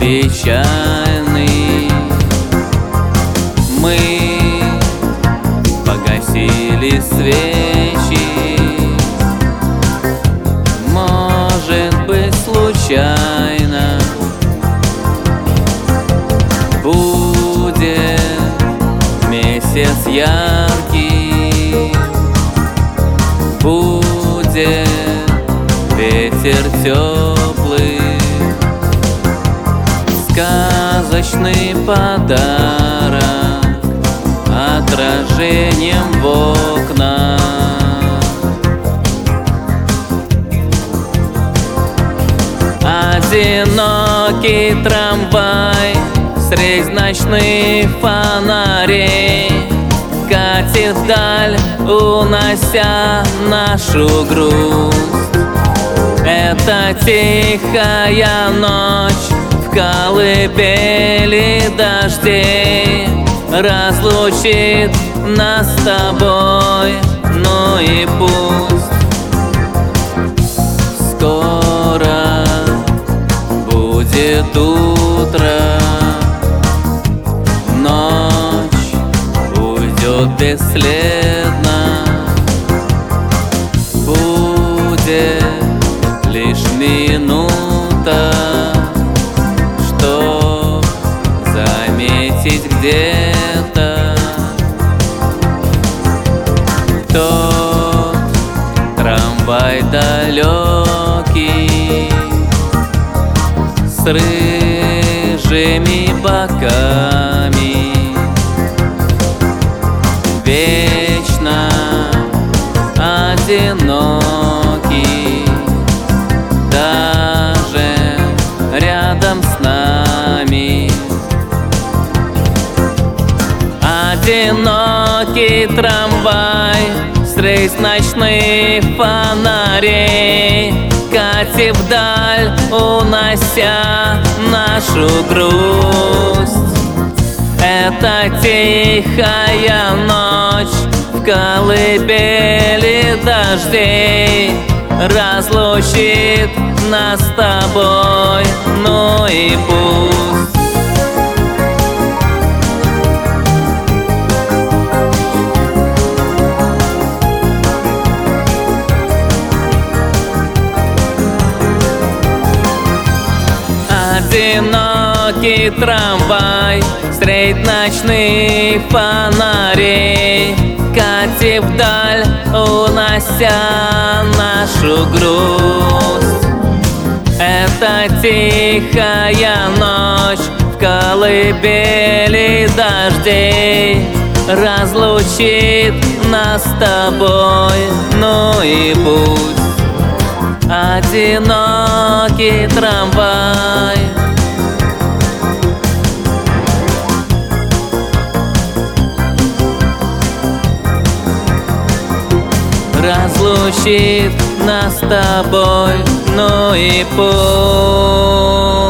печальный. Мы погасили свечи, может быть, случайно. Будет месяц яркий, будет ветер теплый, сказочный подарок отражением в окнах. Одинокий трамвай средь ночных фонарей катит вдаль, унося нашу грусть. Это тихая ночь в колыбели дождей разлучит нас с тобой, ну и пусть. Скоро будет утро, ночь уйдет бесследно, будет лишь минута, чтоб заметить где-то тот трамвай далекий с рыжими боками, вечно одинокий, даже рядом с нами. Одинокий трамвай средь ночных фонарей катит вдаль, унося нашу грусть. Это тихая ночь в колыбели дождей разлучит нас с тобой, ну и пусть. Одинокий трамвай средь ночных фонарей катит вдаль, унося нашу грусть. Это тихая ночь в колыбели дождей разлучит нас с тобой, ну и пусть. Одинокий трамвай разлучит нас с тобой, ну и пусть.